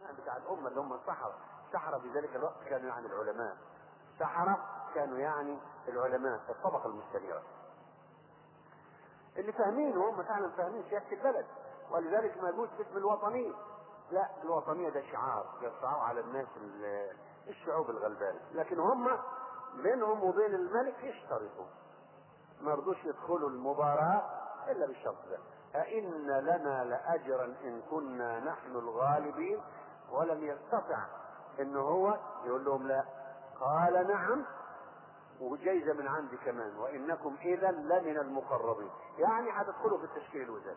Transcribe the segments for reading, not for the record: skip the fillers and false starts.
بتاع الامه اللي هم السحرة. السحرة في ذلك الوقت كانوا يعني العلماء، السحرة كانوا يعني العلماء الطبقة المستنيرة اللي فاهمين، وهم فعلا فاهمين سياسة البلد. ولذلك ما يجوز اسم الوطنية، لا الوطنية ده شعار يرفعوه على الناس الشعوب الغلبانة، لكن هم بينهم وبين الملك يشترطوا، ما رضوش يدخلوا المباراة الا بالشرط ده: أئن لنا لأجرا إن كنا نحن الغالبين. ولم يستطع إن هو يقول لهم لا، قال نعم وجايزة من عندي كمان، وإنكم إذا لمن المقربين، يعني هتدخلوا في التشكيل الوزاري.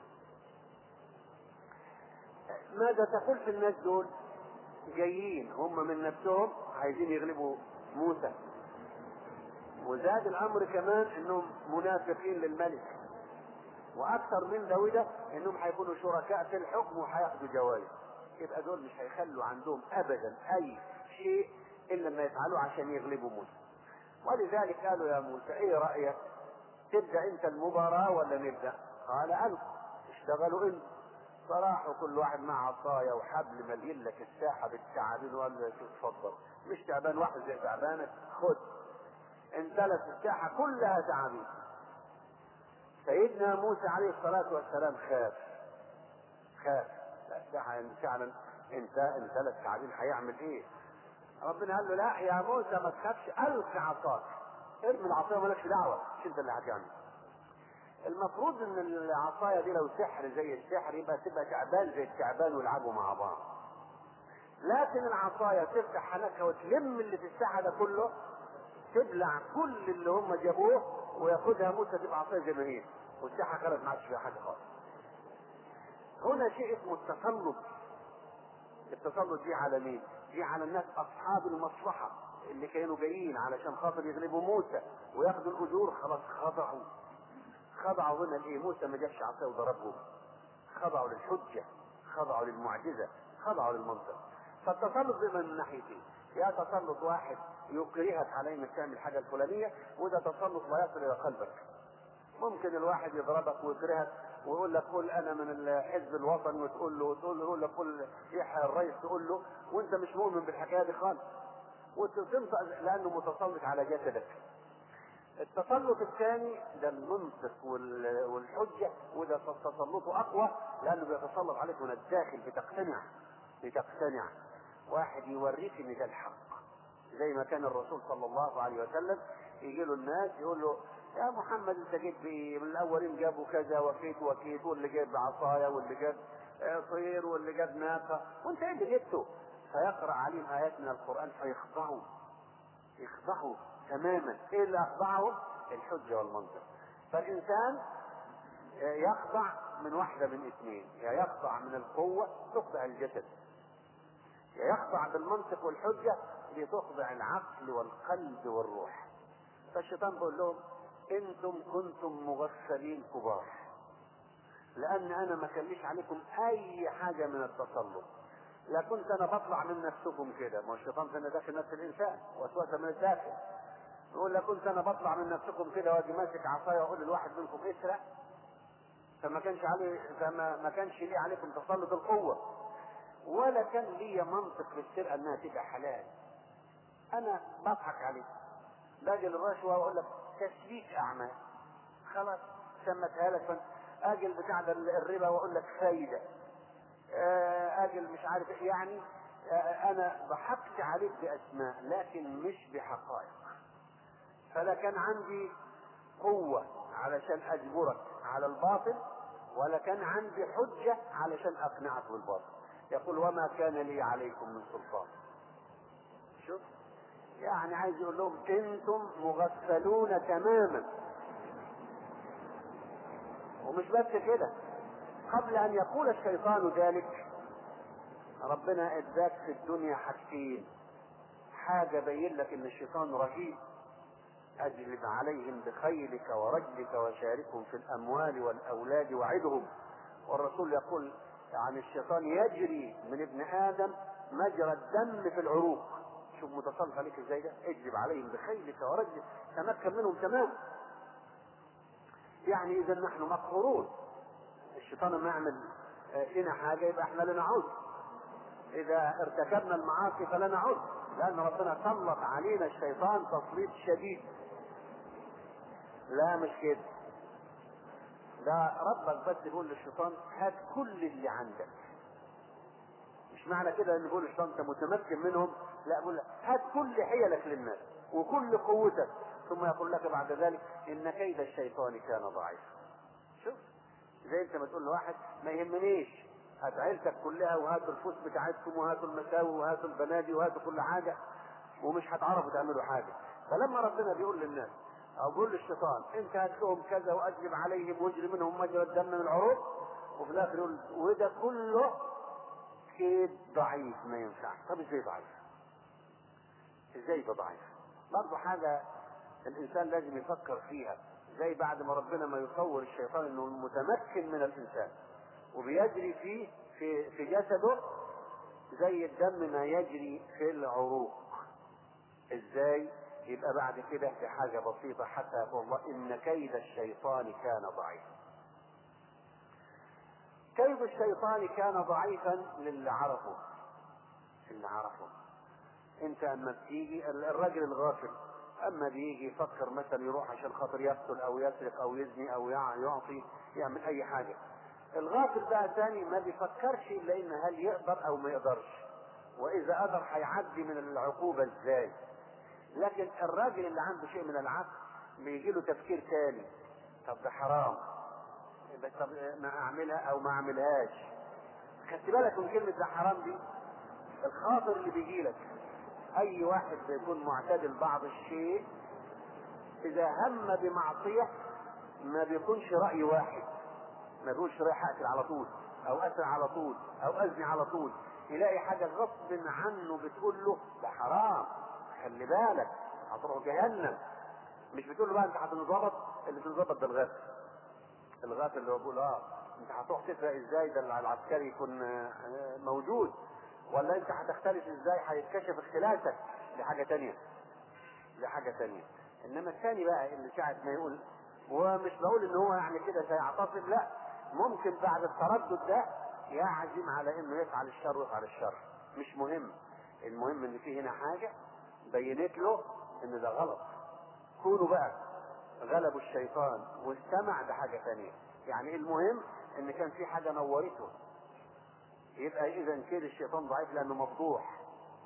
ماذا تقول في الناس دول؟ جايين هم من نفسهم عايزين يغلبوا موسى، وزاد الأمر كمان إنهم منافقين للملك، واكثر من ده انهم هيكونوا شركاء في الحكم وهياخدوا جوائز. يبقى دول مش هيخلوا عندهم ابدا اي شيء الا ما يفعلوه عشان يغلبوا موسى. ولذلك قالوا يا موسى ايه رايك، تبدا انت المباراه ولا نبدا؟ قال القوا. اشتغلوا انت، فراحوا كل واحد مع عصايه وحبل مليين لك الساحه بالتعابين، وقال له اتفضل، مش تعبان واحد زي تعبانك، خد. امتلت الساحه كلها تعابين. سيدنا موسى عليه الصلاة والسلام خاف، لا فعلا انت التعابين هيعمل ايه؟ ربنا قال له لا يا موسى ما تخافش، الق عصاك، ارمي العصايه مالكش دعوه، مش انت اللي هتعمل. المفروض ان العصايه دي لو سحر زي السحر يبقى تبقى تعبان زي التعبان ويلعبوا مع بعض، لكن العصايه تفتح حنكها وتلم اللي في الساحه ده كله، تبلع كل اللي هم جابوه وياخدها موسى، تبقى عصايه زي ما هي، والساحه خرجت ما عادش فيها حاجه خالص. هنا شيء اسمه التسلط. التسلط دي على مين؟ دي على الناس اصحاب المصلحه اللي كانوا جايين علشان خاطر يغلبوا موسى وياخدوا الاجور. خلاص خضعوا هنا لايه؟ موسى ما جابش عصايه وضربهم، خضعوا للحجه، خضعوا للمعجزه، خضعوا للمنطق. فالتسلط بما من ناحيتين: يا تسلط واحد يكرهك على انك تعمل الحاجه الفلانيه، وده تسلط لا يصل الى قلبك. ممكن الواحد يضربك ويكرهك ويقول لك قل انا من الحزب الوطني، وتقول له يقول لك قل يحيى الرئيس، تقول له وانت مش مؤمن بالحكايه دي خالص، وتنطق لانه متسلط على جسدك. التسلط الثاني ده المنطق والحجه، وده تسلطه اقوى لانه بيتسلط عليك من الداخل، بتقتنع. واحد يوريك ان ده الحق، زي ما كان الرسول صلى الله عليه وسلم يجي له الناس يقول له يا محمد انت جيت بايه؟ من الاولين جابوا كذا وكيت، واللي جاب بعصايه، واللي جاب طير، واللي جاب ناقه، وانت ايه اللي جبته؟ فيقرا عليهم ايات من القران فيخضعوا تماما. ايه اللي اخضعهم؟ الحجه والمنطق. فالانسان يخضع من واحده من اثنين: يا يخضع من القوه تخضع الجسد، يا يخضع بالمنطق والحجه لتخضع العقل والقلب والروح. فالشيطان بيقول لهم انتم كنتم مغفلين كبار، لان انا ما كليش عليكم اي حاجه من التسلط، لا كنت انا بطلع من نفسكم كده. ما الشيطان كان داخل نفس الانسان، وسوسه من الداخل، يقول لك كنت انا بطلع من نفسكم كده واجي ماسك عصايه واقول للواحد منكم اسرق، فما كانش لي عليكم تسلط القوه، ولا كان لي منطق في السرقه انها تبقى حلال. انا بضحك عليك، باجي الرشوه واقول لك تسليك اعمال، خلاص سمتها لك. اجل بتاع الربا واقول لك فايده، اجل مش عارف يعني. انا ضحكت عليك باسماء لكن مش بحقائق. فلا كان عندي قوه علشان اجبرك على الباطل، ولا كان عندي حجه علشان اقنعك بالباطل. يقول وما كان لي عليكم من سلطان. شوف يعني عايز يقول لهم انتم مغفلون تماما. ومش بس كده، قبل ان يقول الشيطان ذلك ربنا اداك في الدنيا حاجتين: حاجه بين لك ان الشيطان رهيب، اجلب عليهم بخيلك ورجلك وشاركهم في الاموال والاولاد وعدهم. والرسول يقول عن الشيطان يجري من ابن ادم مجرى الدم في العروق. شوف متسلط عليك ازاي ده، اجلب عليهم بخيلك ورجلك، تمكن منهم تمام. يعني اذا نحن مقهورون، الشيطان ما يعمل فينا حاجه يبقى احنا لنا عذر. اذا ارتكبنا المعاصي فلا نعود، لان ربنا سلط علينا الشيطان تسليط شديد. لا مش كده، ده ربك بس يقول للشيطان هات كل اللي عندك. مش معنى كده ان يقول للشيطان انت متمكن منهم، لا، يقول لك هات كل حيلك للناس وكل قوتك، ثم يقول لك بعد ذلك ان كيد الشيطان كان ضعيفا. شوف، زي انت ما تقول لواحد ما يهمنيش، هات عيلتك كلها وهاتوا الفلوس بتاعتكم وهاتوا المساوي وهاتوا البنادي وهاتوا كل حاجه ومش هتعرفوا تعملوا حاجه. فلما ربنا بيقول للناس او بيقول للشيطان انت هات لهم كذا واجلب عليهم واجري منهم مجرى الدم من العروق، وفي الاخر يقول وده كله كيد ضعيف ما ينفعش. طب ازاي ضعيف؟ ازاي ده ضعيف؟ برضه حاجه الانسان لازم يفكر فيها. زي بعد ما ربنا ما يصور الشيطان انه متمكن من الانسان وبيجري فيه في جسده زي الدم ما يجري في العروق، ازاي؟ يبقى بعد كده في حاجه بسيطه حتى يقول الله ان كيد الشيطان كان ضعيفا. كيد الشيطان كان ضعيفا للي عرفه. اللي عرفه انت اما بتيجي الراجل الغافل اما بيجي يفكر مثلا يروح عشان خاطر يقتل او يسرق او يزني او يعطي يعمل اي حاجه، الغافل بقى ثاني ما بيفكرش الا ان هل يقدر او ما يقدرش، واذا قدر هيعدي من العقوبه ازاي. لكن الراجل اللي عنده شيء من العقل بيجي له تفكير ثاني، طب ده حرام، طب ما اعملها او ما اعملهاش. خدت بالك من كلمه ده حرام دي؟ الخاطر اللي بيجي لك، اي واحد بيكون معتدل بعض الشيء اذا هم بمعصيه ما بيكونش راي واحد، ما بيقولش رايح اقتل على طول او اسرع على طول او ازني على طول، يلاقي حاجه غصب عنه بتقول له ده حرام، خلي بالك هتروح جهنم. مش بتقول له بقى انت هتنظبط، اللي تنظبط ده الغافل اللي هو بيقول انت هتروح تسرق ازاي، ده العسكري يكون موجود، ولا انت هتختلف ازاي هيتكشف اختلافك، دي حاجه تانية، دي حاجه تانية. انما الثاني بقى اللي ساعه ما يقول، ومش بقول ان هو يعني كده سيعتصم، لا، ممكن بعد التردد ده يعزم على انه يفعل الشر ويفعل الشر، مش مهم. المهم ان في هنا حاجه بينت له ان ده غلط. كونوا بقى غلبوا الشيطان واستمع، ده حاجه ثانيه. يعني المهم ان كان في حاجه نورته، يبقى اذا كيد الشيطان ضعيف لانه مفضوح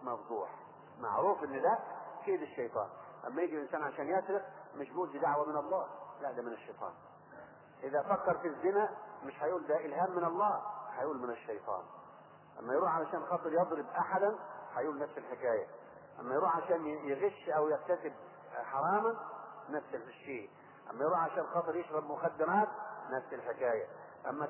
معروف ان ده كيد الشيطان. اما يجي الانسان عشان يسرق مش بيقول دي دعوه من الله، لا، ده من الشيطان. اذا فكر في الزنا مش هيقول ده الهام من الله، هيقول من الشيطان. اما يروح علشان خاطر يضرب احدا هيقول نفس الحكايه. اما يروح عشان يغش او يكتسب حراما نفس الشيء. اما يروح عشان خاطر يشرب مخدرات نفس الحكايه. اما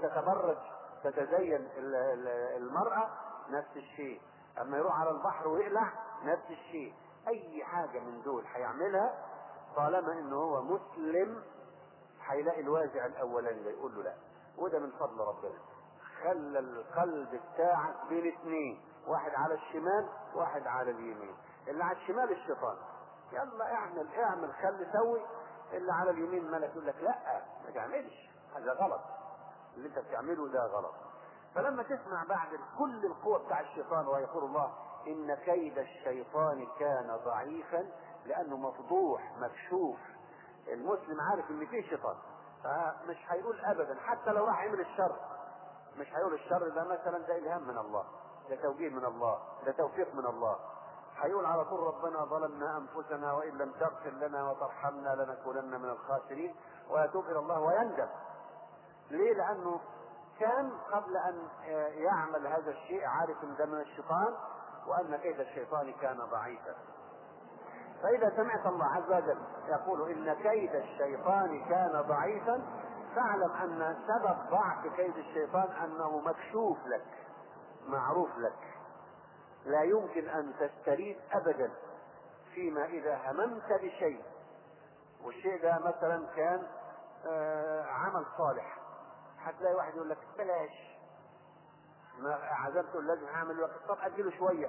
تتزين المرأة نفس الشيء. اما يروح على البحر ويقلع نفس الشيء. اي حاجة من دول هيعملها طالما انه هو مسلم هيلاقي الوازع الاولاني ده يقول له لا. وده من فضل ربنا، خلى القلب بتاعك بين اثنين، واحد على الشمال واحد على اليمين. اللي على الشمال الشيطان، يلا اعمل خلي سوي. اللي على اليمين ملك يقول لك لا ما تعملش، هذا غلط، اللي انت بتعمله ده غلط. فلما تسمع بعد كل القوة بتاع الشيطان ويقول الله ان كيد الشيطان كان ضعيفا لانه مفضوح مكشوف، المسلم عارف ان فيه شيطان، فمش هيقول ابدا حتى لو راح يعمل الشر، مش هيقول الشر ده مثلا ده الهام من الله، ده توجيه من الله، ده توفيق من الله. هيقول على طول ربنا ظلمنا انفسنا وان لم تغفر لنا وترحمنا لنكونن من الخاسرين، ويتوب الى الله ويندم. ليه؟ لانه كان قبل ان يعمل هذا الشيء عارف ان ده من الشيطان وان كيد الشيطان كان ضعيفا. فاذا سمعت الله عز وجل يقول ان كيد الشيطان كان ضعيفا فاعلم ان سبب ضعف كيد الشيطان انه مكشوف لك، معروف لك، لا يمكن ان تستريد ابدا فيما اذا هممت بشيء، والشيء ده مثلا كان عمل صالح، هتلاقي واحد يقول لك بلاش، ما عزمته لازم اعمل وقت، طب اجله شويه،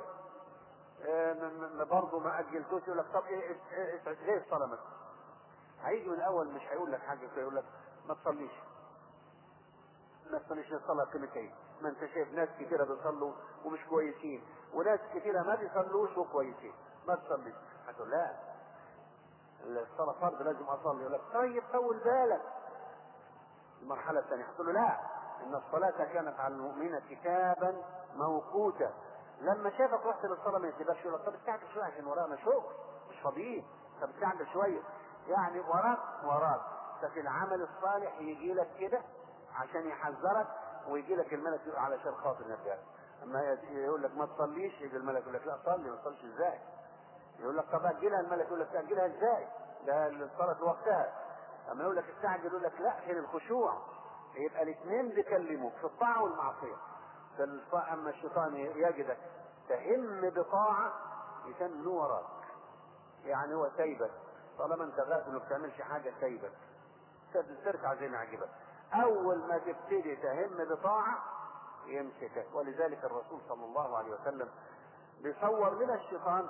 برضه ما اجلتوش، يقول لك طب ايه زي الصلاه مثلا، هيجي من الاول مش هيقول لك حاجه، يقول لك ما تصليش الصلاه قيمتها ايه، ما انت شايف ناس كتيرة بيصلوا ومش كويسين، وناس كتيرة ما بيصلوش وكويسين، ما تصليش. هتقول لا، الصلاة فرض لازم اصلي. يقول لك طيب طول بالك. المرحلة الثانية هتقول له لا، ان الصلاة كانت على المؤمنين كتابا موقوتا. لما شافك رحت للصلاة ما يسيبكش، يقول لك طب استعجل شوية عشان ورانا شغل مش فاضيين، طب استعجل شوية. يعني وراك ففي العمل الصالح يجي لك كده عشان يحذرك، ويجي لك الملك يقول علشان خاطر نبيك. اما يقول لك ما تصليش، يجي الملك يقول لك لا صلي. ما تصليش ازاي؟ يقول لك طب اجلها، الملك يقول لك تاجلها ازاي؟ ده الصلاه في وقتها. اما يقول لك استعجل يقول لك لا، فين الخشوع؟ يبقى الاثنين بيكلموك في الطاعه والمعصيه. اما الشيطان يجدك تهم بطاعه يسمى وراك، يعني هو سايبك طالما انت غافل وما بتعملش حاجه، سايبك تركع زي ما عجبك. اول ما تبتدي تهم بطاعه يمسكك. ولذلك الرسول صلى الله عليه وسلم بيصور لنا الشيطان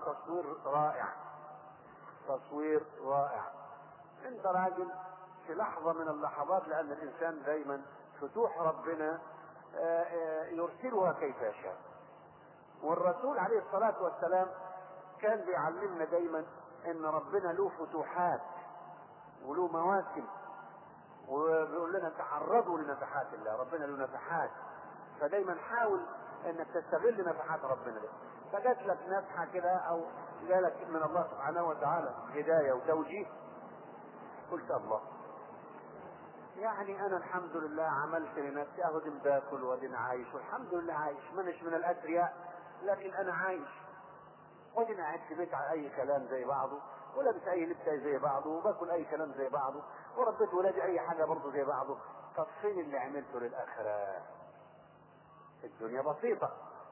تصوير رائع. انت راجل في لحظة من اللحظات، لان الانسان دايما فتوح ربنا يرسلها كيف يشاء. والرسول عليه الصلاة والسلام كان بيعلمنا دايما ان ربنا له فتوحات وله مواسم، وبيقول لنا تعرضوا لنفحات الله. ربنا له نفحات، فدايما حاول انك تستغل نفحات ربنا دي. فجات لك نفحه كده او جالك من الله سبحانه وتعالى هدايه وتوجيه، قلت الله يعني انا الحمد لله عملت لنفسي اهو، دين باكل ودين عايش والحمد لله عايش، منش من الاثرياء لكن انا عايش، ودين قاعد في بيت على اي كلام زي بعضه، ولابس اي لبس زي بعضه، وباكل اي كلام زي بعضه، وربيت ولادي اي حاجه برضه زي بعضه. طب فين اللي عملته للاخره؟ الدنيا بسيطه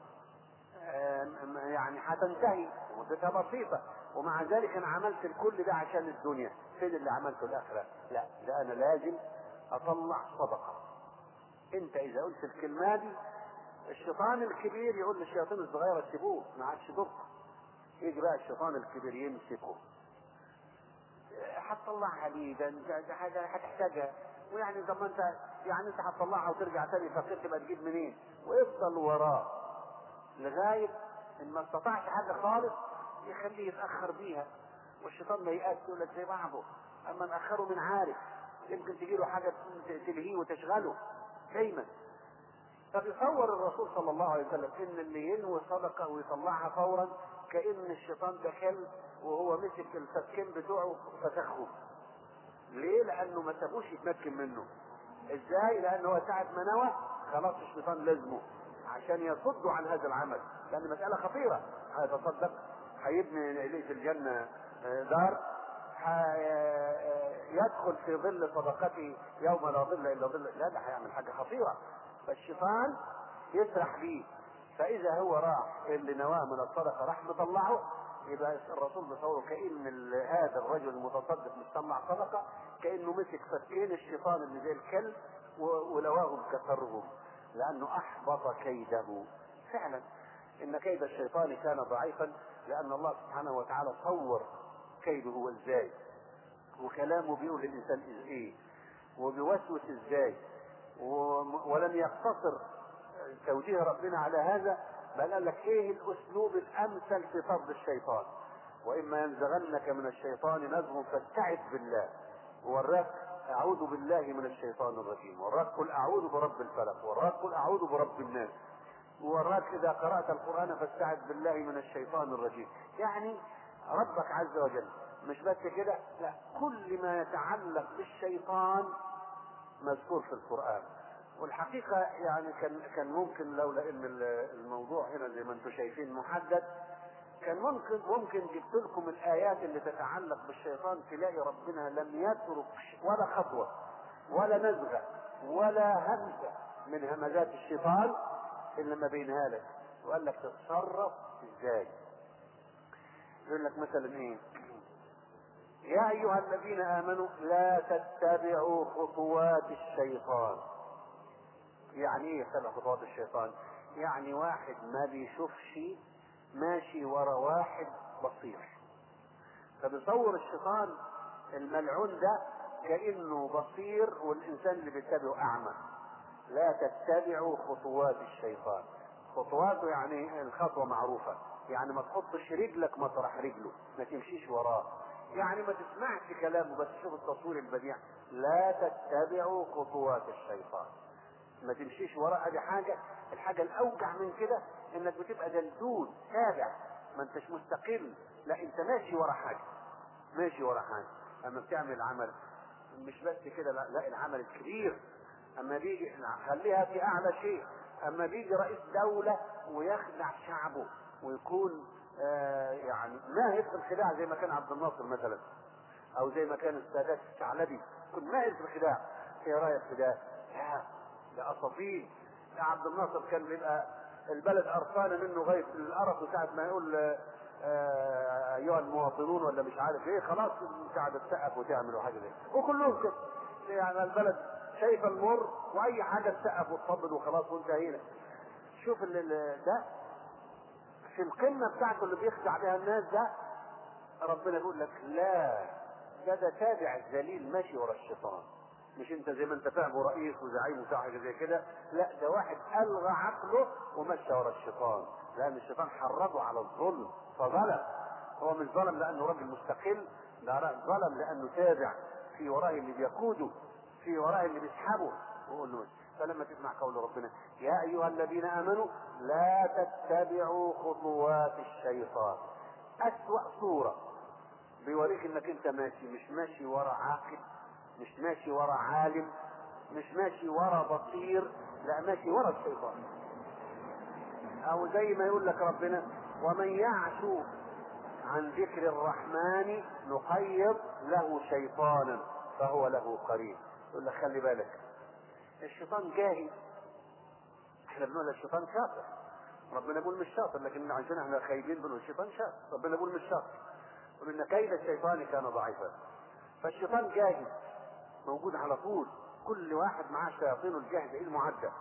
يعني هتنتهي مدتها بسيطه، ومع ذلك انا عملت الكل ده عشان الدنيا. فين اللي عملته الاخره؟ لا، ده انا لازم اطلع صدقه. انت اذا قلت الكلمه دي الشيطان الكبير يقول للشياطين الصغيره سيبوه ما عادش ضر، يجي بقى الشيطان الكبير يمسكه. هتطلعها ليه؟ ده حاجه هتحتاجها، ويعني طب ما انت يعني انت هتطلعها وترجع تاني فقير تبقى تجيب منين؟ ويفضل وراه لغايه ان ما استطاعش حاجه خالص يخليه يتاخر بيها. والشيطان ما يقاس، يقول لك زي بعضه، اما ناخره من عارف يمكن تجي له حاجه تلهيه وتشغله دايما. فبيصور الرسول صلى الله عليه وسلم ان اللي ينوي صدقه ويطلعها فورا كأن الشيطان ده كلب وهو مسك الفكين بتوعه فسخه. ليه؟ لانه ما سابوش يتمكن منه. ازاي؟ لانه هو ساعة ما نوى خلاص الشيطان لازمه عشان يصدوا عن هذا العمل، لان مسألة خطيرة. هيتصدق، هيبني اليه في الجنة دار، يدخل في ظل صدقته يوم لا ظل الا ظل، لا ده هيعمل حاجة خطيرة. فالشيطان يسرح بيه، فاذا هو راح اللي نواه من الصدقة راح مطلعه، يبقى الرسول بيصوره كأن هذا الرجل المتصدق مطلع صدقة كأنه مسك فكين الشيطان اللي زي الكلب ولواهم كسرهم، لأنه أحبط كيده. فعلا إن كيد الشيطان كان ضعيفا، لأن الله سبحانه وتعالى صور كيده هو ازاي، وكلامه بيقول للإنسان ايه، وبيوسوس ازاي، ولم يقتصر توجيه ربنا على هذا، بل قال لك ايه الاسلوب الامثل في طرد الشيطان. واما ينزغنك من الشيطان نزغ فاستعذ بالله، وراك اعوذ بالله من الشيطان الرجيم، وراك قل اعوذ برب الفلق، وراك قل اعوذ برب الناس، وراك اذا قرأت القرآن فاستعذ بالله من الشيطان الرجيم. يعني ربك عز وجل مش بس كده، لا، كل ما يتعلق بالشيطان مذكور في القرآن. والحقيقة يعني كان ممكن لولا ان الموضوع هنا زي ما انتم شايفين محدد، كان ممكن جبت لكم الآيات اللي تتعلق بالشيطان، تلاقي ربنا لم يترك ولا خطوة ولا نزغة ولا همسة من همزات الشيطان إلا ما بينها لك، وقال لك تتصرف ازاي. يقول لك مثلا ايه؟ يا أيها الذين آمنوا لا تتبعوا خطوات الشيطان. يعني ايه يتبع خطوات الشيطان؟ يعني واحد ما بيشوفش ماشي ورا واحد بصير. فبيصور الشيطان الملعون ده كأنه بصير والإنسان اللي بيتبعه أعمى، لا تتبعوا خطوات الشيطان. خطواته يعني الخطوة معروفة، يعني ما تحطش رجلك مطرح رجله، ما تمشيش وراه، يعني ما تسمعش كلامه بس شوف التصوير البديع. لا تتبعوا خطوات الشيطان، ما تمشيش وراه. ادي حاجة. الحاجة الاوجع من كده انك بتبقى دلدول تابع، ما انتش مستقل، لا انت ماشي ورا حاجة، ماشي ورا حاجة. اما بتعمل عمل مش بس كده، لا العمل الكبير، اما بيجي خليها في اعلى شيء، اما بيجي رئيس دولة ويخدع شعبه ويكون يعني ماهر في الخداع زي ما كان عبد الناصر مثلا، او زي ما كان السادات الثعلبي، كنت ماهر في الخداع. ايه رايك في ده؟ ده اساطير. عبد الناصر كان بيبقى البلد قرفانه منه غايه القرف، وساعه ما يقول ايها المواطنون ولا مش عارف ايه، خلاص قاعد تسقف وتعمل وحاجه زي كده، وكلهم كده. يعني البلد شايفه المر واي حاجه تسقف وتفضل وخلاص وانتهينا. شوف ده في القمه بتاعته اللي بيخدع بها الناس ده، ربنا يقول لك لا، ده تابع الذليل ماشي ورا الشيطان. مش انت زي ما انت فاهم رئيس وزعيم وبتاع حاجه زي كده، لا ده واحد الغى عقله ومشى ورا الشيطان، لان الشيطان حرضه على الظلم فظلم. هو مش ظلم لانه راجل مستقل، ده ظلم لانه تابع في وراه اللي بيقوده، في وراه اللي بيسحبه. وقول له فلما تسمع قول ربنا يا ايها الذين امنوا لا تتبعوا خطوات الشيطان، اسوأ صورة بيوريك انك انت ماشي، مش ماشي ورا عاقل، مش ماشي ورا عالم، مش ماشي ورا بصير، لا ماشي ورا الشيطان. او زي ما يقول لك ربنا ومن يعش عن ذكر الرحمن نقيض له شيطانا فهو له قرين. يقول لك خلي بالك الشيطان جاهل، احنا بنقول الشيطان شاطر، ربنا يقول مش شاطر، لكن عشان احنا خايبين بنقول الشيطان شاطر، ربنا يقول مش شاطر، وان كيد الشيطان كان ضعيفا. فالشيطان جاهز موجود على طول، كل واحد معاه شياطينه الجاهزه المعده.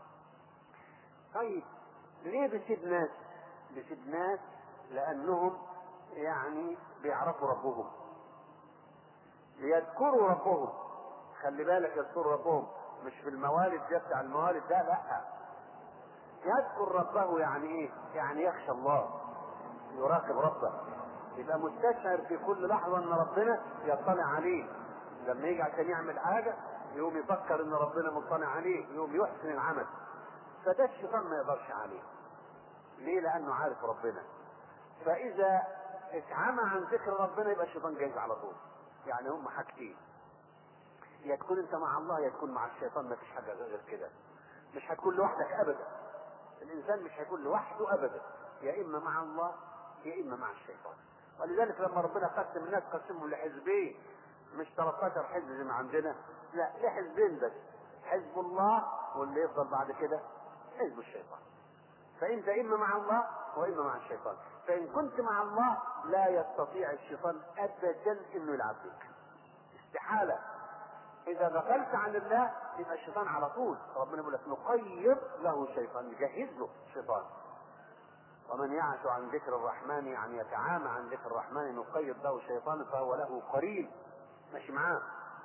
طيب ليه بيسيب ناس؟ بيسيب ناس لانهم يعني بيعرفوا ربهم، بيذكروا ربهم. خلي بالك يذكروا ربهم مش في الموالد ده بتاع الموالد ده، لا، يذكر ربه يعني ايه؟ يعني يخشى الله، يراقب ربه، يبقى مستشعر في كل لحظه ان ربنا يطلع عليه. لما يجي عشان يعمل حاجه يقوم يفكر ان ربنا مطلع عليه، يقوم يحسن العمل. فده الشيطان ما يقدرش عليه. ليه؟ لانه عارف ربنا. فاذا اتعمى عن ذكر ربنا يبقى الشيطان جاي على طول. يعني هم حاجتين، يا تكون انت مع الله يا تكون مع الشيطان، ما فيش حاجه غير كده. مش هتكون لوحدك ابدا، الانسان مش هيكون لوحده ابدا، يا اما مع الله يا اما مع الشيطان. ولذلك لما ربنا قسم الناس قسمهم لحزبين، مش 13 حزب زي ما عندنا، لا لحزبين بس، حزب الله واللي يفضل بعد كده حزب الشيطان. فانت اما مع الله واما مع الشيطان. فان كنت مع الله لا يستطيع الشيطان ابدا انه يلعب بك، استحاله. اذا غفلت عن الله يبقى الشيطان على طول. ربنا يقول لك نقيض له شيطان، نجهز له شيطان. ومن يعش عن ذكر الرحمن يعني يتعامى عن ذكر الرحمن نقيض له شيطان فهو له قرين، ماشي معاه.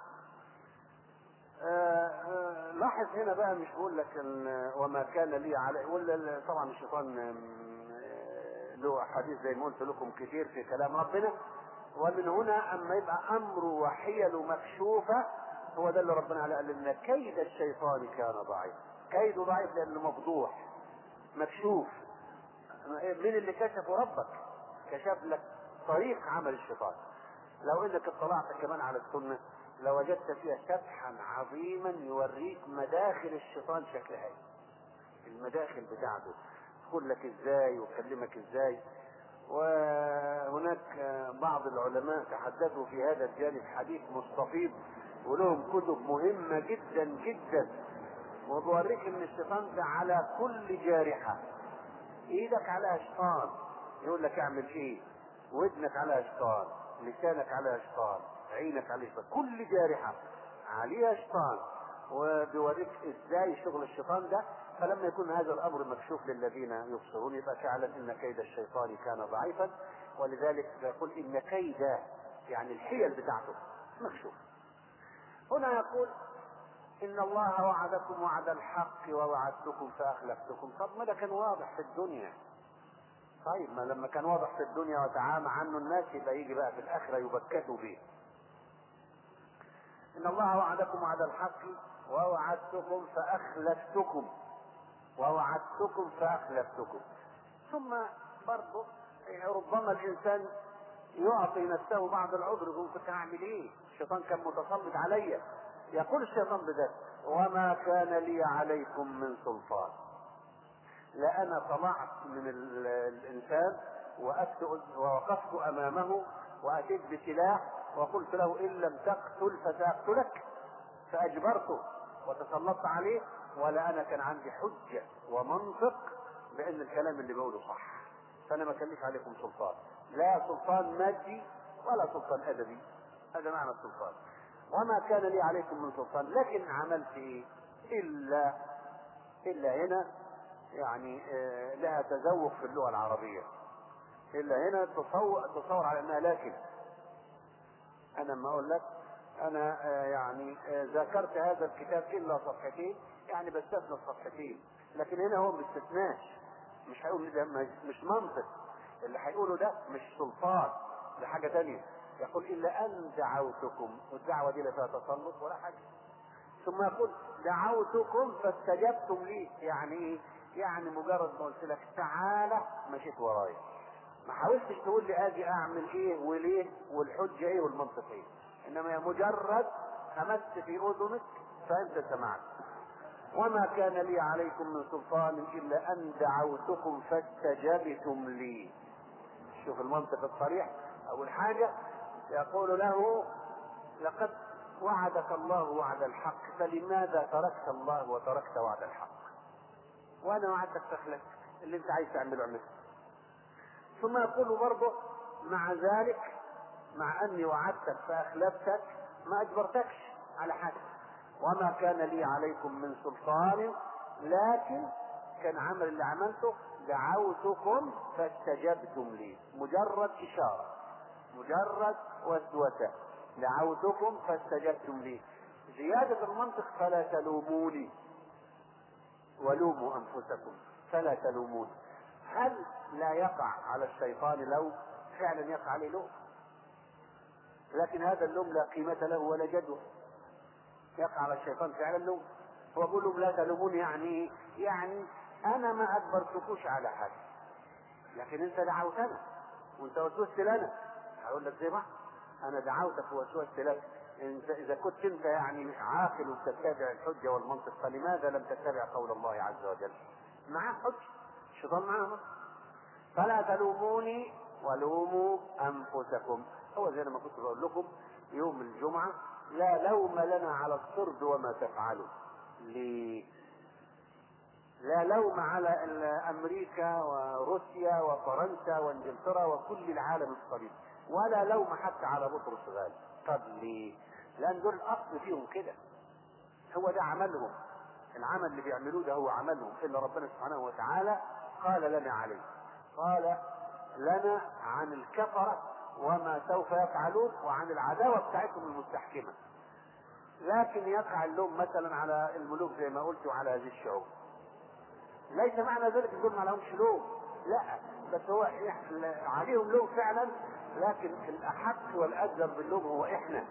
لاحظ هنا بقى مش بقول لك وما كان لي عليه، ولا طبعا الشيطان له حديث زي ما قلت لكم كتير في كلام ربنا. ومن هنا اما يبقى امره وحيله مكشوفه، هو ده اللي ربنا قال لنا كيد الشيطان كان ضعيف. كيده ضعيف لانه مفضوح مكشوف. مين اللي كشفه؟ ربك كشف لك طريق عمل الشيطان. لو انك اطلعت كمان على السنه لوجدت فيها سبحا عظيما يوريك مداخل الشيطان شكلها ايه، المداخل بتاعته يقول لك ازاي ويكلمك ازاي. وهناك بعض العلماء تحدثوا في هذا الجانب حديث مستفيض، ولهم كتب مهمة جدا جدا، وبوريك ان الشيطان ده على كل جارحة. ايدك على شيطان يقول لك اعمل ايه، ودنك على شيطان، لسانك على شيطان، عينك على شيطان، كل جارحة عليها شيطان، وبيوريك ازاي شغل الشيطان ده. فلما يكون هذا الامر مكشوف للذين يبصرون يبقى فعلا ان كيد الشيطان كان ضعيفا. ولذلك يقول ان كيده يعني الحيل بتاعته مكشوف. هنا يقول ان الله وعدكم وعد الحق ووعدتكم فاخلفتكم. طب ما ده كان واضح في الدنيا. طيب ما لما كان واضح في الدنيا وتعامى عنه الناس يبقى يجي بقى في الاخره يبكتوا به. ان الله وعدكم وعد الحق ووعدتكم فاخلفتكم ثم برضه ربما الانسان يعطي نفسه بعض العذر، يقول كنت هعمل ايه؟ الشيطان كان متسلط علي. يقول الشيطان بذلك: وما كان لي عليكم من سلطان. لا انا طلعت من الانسان ووقفت امامه واتيت بسلاح وقلت له ان لم تقتل فساقتلك، فاجبرته وتسلطت عليه، ولا انا كان عندي حجه ومنطق بان الكلام اللي بقوله صح. فانا ما كلف عليكم سلطان، لا سلطان مادي ولا سلطان ادبي. هذا معنى السلطان. وما كان لي عليكم من سلطان، لكن عملت ايه؟ الا هنا يعني لها تذوق في اللغه العربيه. الا هنا تصور على انها لكن. انا ما اقول لك انا يعني ذاكرت هذا الكتاب الا صفحتين، يعني بستثنى الصفحتين، لكن هنا هو ما بيستثناش. مش هيقول ده مش منطق اللي هيقوله، ده مش سلطان، ده حاجه ثانيه. يقول الا ان دعوتكم، والدعوه دي لا فيها تسلط ولا حاجه. ثم يقول دعوتكم فاستجبتم لي. يعني ايه؟ يعني مجرد ما قلت لك تعالى مشيت ورايا، ما حاولتش تقول لي اجي اعمل ايه وليه والحجه ايه والمنطق ايه، انما مجرد همست في اذنك فانت سمعت. وما كان لي عليكم من سلطان الا ان دعوتكم فاستجبتم لي. شوف المنطق الصريح. اول حاجه يقول له: لقد وعدك الله وعد الحق، فلماذا تركت الله وتركت وعد الحق؟ وانا وعدتك فخلك اللي انت عايز تعمله اعمله. ثم يقول برضه: مع ذلك مع اني وعدتك فاخلفتك ما اجبرتكش على حاجه. وما كان لي عليكم من سلطان، لكن كان عمل اللي عملته دعوتكم فاستجبتم لي. مجرد اشاره، مجرد وسوسه. دعوتكم فاستجبتم لي. زياده المنطق: فلا تلوموني ولوموا انفسكم. فلا تلوموني. هل لا يقع على الشيطان لوم؟ فعلا يقع عليه لوم، لكن هذا اللوم لا قيمة له ولا جدوى. يقع على الشيطان فعلا لوم. هو يقول لهم لا تلوموني، يعني انا ما اجبرتكوش على حاجة، لكن انت دعوتنا وانت وسوست لنا. هقول لك زي ما انا دعوتك ووسوست لك. انت اذا كنت انت يعني عاقل وتتبع الحجة والمنطق، فلماذا لم تتبع قول الله عز وجل؟ معاه حجة، الشيطان معاه. فلا تلوموني ولوموا انفسكم. هو زي ما كنت بقول لكم يوم الجمعة: لا لوم لنا على الصرد وما تفعله. ليه؟ لا لوم على امريكا وروسيا وفرنسا وانجلترا وكل العالم الصغير، ولا لوم حتى على بطرس غالي. طب ليه؟ لان دول الاصل فيهم كده، هو ده عملهم. العمل اللي بيعملوه ده هو عملهم، الا ربنا سبحانه وتعالى قال لنا عليه. قال لنا عن الكفرة وما سوف يفعلون، وعن العداوة بتاعتهم المستحكمة. لكن يقع اللوم مثلا على الملوك زي ما قلت وعلى هذه الشعوب. ليس معنى ذلك يقول ما لهمش لوم، لا، بس هو عليهم لوم فعلا، لكن الاحق والأجدر باللوم هو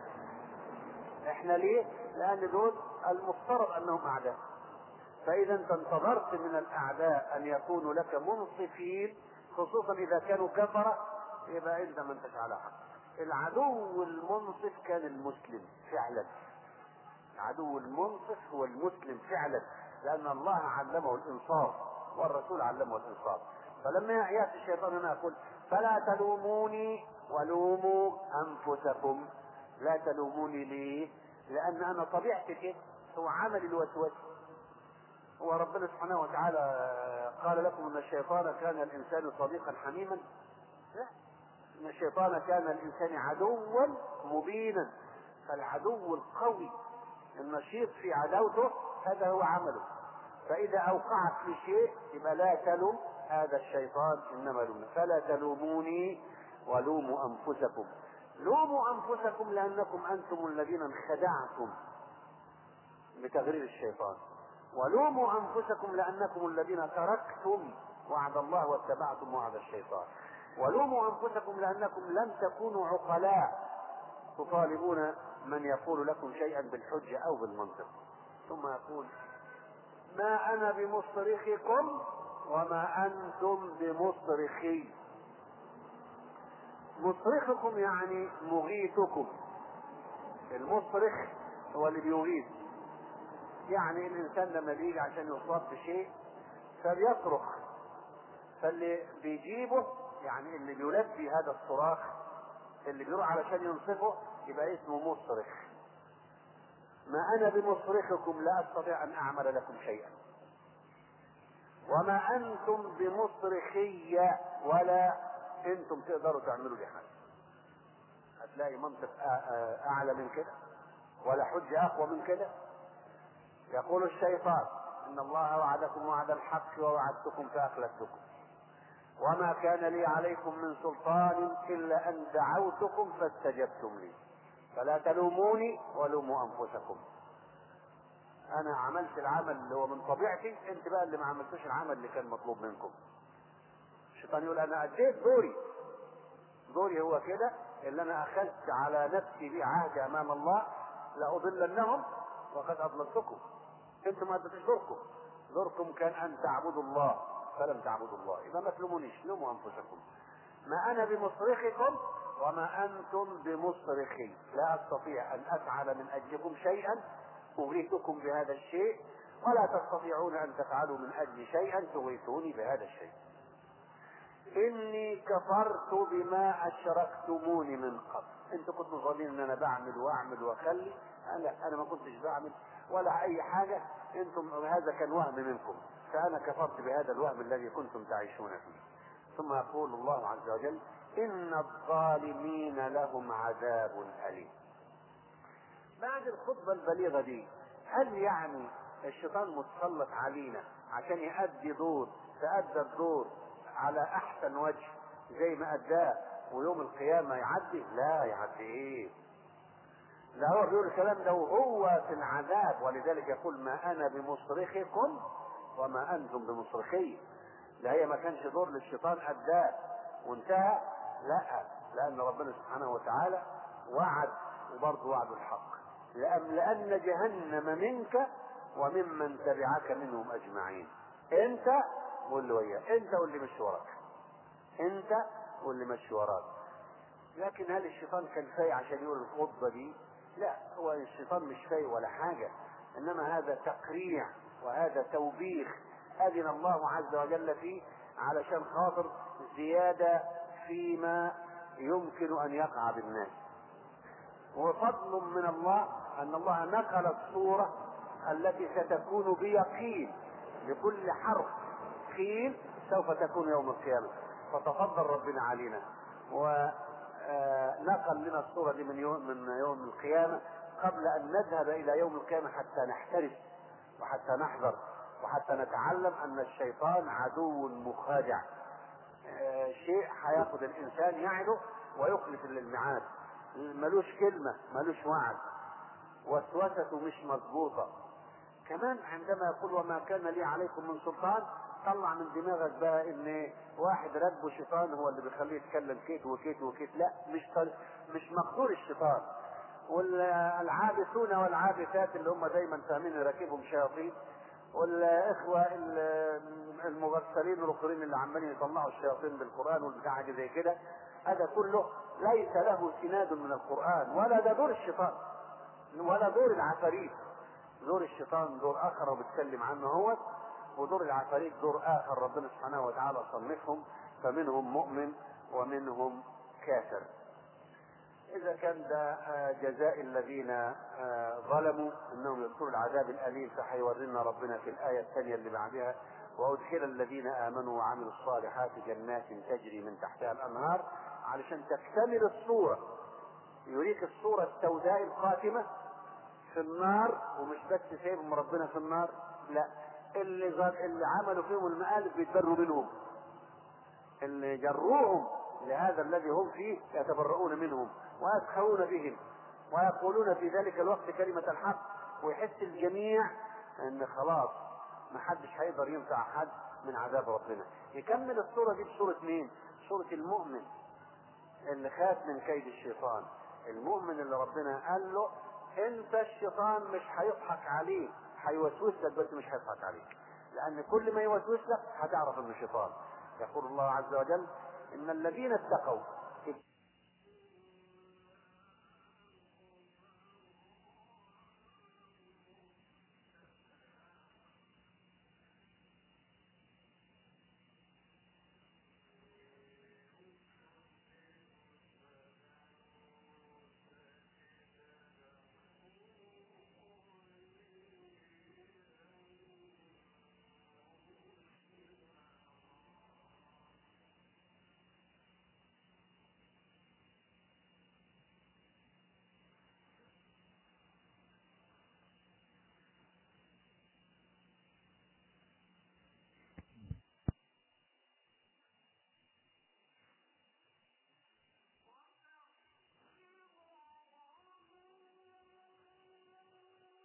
احنا ليه؟ لان دول المفترض انهم اعداء. فاذا انت انتظرت من الاعداء ان يكونوا لك منصفين، خصوصا اذا كانوا كفرة، يبقى انت ما انتش على حق. العدو المنصف كان المسلم فعلا. العدو المنصف هو المسلم فعلا، لان الله علمه الانصاف والرسول علمه الانصاف. فلما ياتي الشيطان هنا يقول: فلا تلوموني ولوموا انفسكم. لا تلوموني ليه؟ لان انا طبيعتي كده، هو عمل الوسوسه. هو ربنا سبحانه وتعالى قال لكم ان الشيطان كان الانسان صديقا حميما؟ لا، ان الشيطان كان الانسان عدوا مبينا. فالعدو القوي النشيط في عداوته هذا هو عمله. فاذا اوقعت في شيء يبقى لا تلوم هذا الشيطان، انما لوم. فلا تلوموني ولوموا انفسكم. لوموا انفسكم لانكم انتم الذين انخدعتم بتغرير الشيطان. ولوموا انفسكم لانكم الذين تركتم وعد الله واتبعتم وعد الشيطان. ولوموا انفسكم لانكم لم تكونوا عقلاء تطالبون من يقول لكم شيئا بالحجة او بالمنطق. ثم يقول ما انا بمصرخكم وما انتم بمصرخي. مصرخكم يعني مغيثكم. المصرخ هو اللي بيغيث، يعني الانسان لما بيجي عشان يصاب بشيء فبيصرخ، فاللي بيجيبه يعني اللي بيلبي هذا الصراخ اللي بيروح علشان ينصفه يبقى اسمه مصرخ. ما انا بمصرخكم لا استطيع ان اعمل لكم شيئا وما انتم بمصرخي ولا انتم تقدروا تعملوا لي حاجه. هتلاقي منطق اعلى من كده ولا حجه اقوى من كده. يقول الشيطان ان الله وعدكم وعد الحق ووعدتكم فاخلفتكم وما كان لي عليكم من سلطان الا ان دعوتكم فاستجبتم لي فلا تلوموني ولوموا انفسكم. انا عملت العمل اللي هو من طبيعتي، انت بقى اللي ما عملتوش العمل اللي كان مطلوب منكم. الشيطان يقول انا اديت دوري هو كده اللي انا اخذت على نفسي به عهد امام الله لاضلنهم وقد اضللتكم. انتم ما اديتوش دوركم كان ان تعبدوا الله فلم تعبدوا الله. اذا ما تلومونيش، لوموا انفسكم. ما انا بمصرخكم وما انتم بمصرخي. لا استطيع ان افعل من اجلكم شيئا اغيثكم بهذا الشيء ولا تستطيعون ان تفعلوا من اجل شيئا تغيثوني بهذا الشيء. اني كفرت بما اشركتموني من قبل. انتوا كنتوا ظالمين ان انا بعمل واعمل واخلي. انا ما كنتش بعمل ولا اي حاجة. انتم هذا كان وهم منكم، فانا كفرت بهذا الوهم الذي كنتم تعيشون فيه. ثم يقول الله عز وجل ان الظالمين لهم عذاب اليم. بعد الخطبة البليغة دي هل يعني الشيطان متسلط علينا عشان تأدى الدور على احسن وجه زي ما اداه ويوم القيامة يعدي؟ لا يعدي ايه؟ لا، هو بيقول الكلام ده وهو في العذاب. ولذلك يقول ما انا بمصرخكم وما انتم بمصرخي. لا، هي ما كانش دور للشيطان اداه وانتهى، لا، لان ربنا سبحانه وتعالى وعد وبرضه وعد الحق. لأن جهنم منك وممن تبعك منهم اجمعين. انت واللي وياك، انت واللي مش وراك، انت واللي مش وراك. لكن هل الشيطان كان فايق عشان يقول الخطبة دي؟ لا، هو الشيطان مش فايق ولا حاجة، انما هذا تقريع وهذا توبيخ اذن الله عز وجل فيه علشان خاطر زيادة فيما يمكن ان يقع بالناس. وفضل من الله ان الله نقل الصورة التي ستكون بيقين لكل حرف قيل سوف تكون يوم القيامة. فتفضل ربنا علينا ونقل لنا الصورة دي من يوم القيامة قبل ان نذهب الى يوم القيامة حتى نحترس وحتى نحذر وحتى نتعلم ان الشيطان عدو مخادع. شيء هياخد الانسان يعده ويخلف للميعاد، ملوش كلمة، ملوش وعد، وسوسته مش مظبوطة. كمان عندما يقول وما كان لي عليكم من سلطان، طلع من دماغك بقى ان واحد ركبه شيطان هو اللي بيخليه يتكلم كيت وكيت وكيت. لا، مش مقدور الشيطان. والعابثون والعابثات اللي هم دايما فاهمين راكبهم شياطين، والاخوة المغفلين الاخرين اللي عمالين يطلعوا الشياطين بالقرآن والبتاع زي كده، هذا كله ليس له سناد من القرآن ولا ده دور الشيطان ولا دور العفاريت. دور الشيطان دور اخر وبتكلم عنه هو، ودور العفاريت دور اخر ربنا سبحانه وتعالى صنفهم، فمنهم مؤمن ومنهم كافر. اذا كان ده جزاء الذين ظلموا انهم يذكروا العذاب الاليم، فحيورينا ربنا في الايه الثانيه اللي بعدها وادخل الذين امنوا وعملوا الصالحات جنات تجري من تحتها الانهار، علشان تكتمل الصوره. يريك الصوره السوداء القاتمه في النار، ومش بس سايبهم ربنا في النار، لا، اللي عملوا فيهم المقالب بيتبروا منهم، اللي جروهم لهذا الذي هم فيه يتبرؤون منهم ويسخرون بهم ويقولون في ذلك الوقت كلمة الحق ويحس الجميع ان خلاص محدش هيقدر ينفع حد من عذاب ربنا. يكمل الصورة دي بصورة مين؟ صورة المؤمن اللي خاف من كيد الشيطان. المؤمن اللي ربنا قال له انت الشيطان مش هيضحك عليك، هيوسوس لك بس مش هيضحك عليك، لان كل ما يوسوس لك هتعرف انه شيطان. يقول الله عز وجل ان الذين اتقوا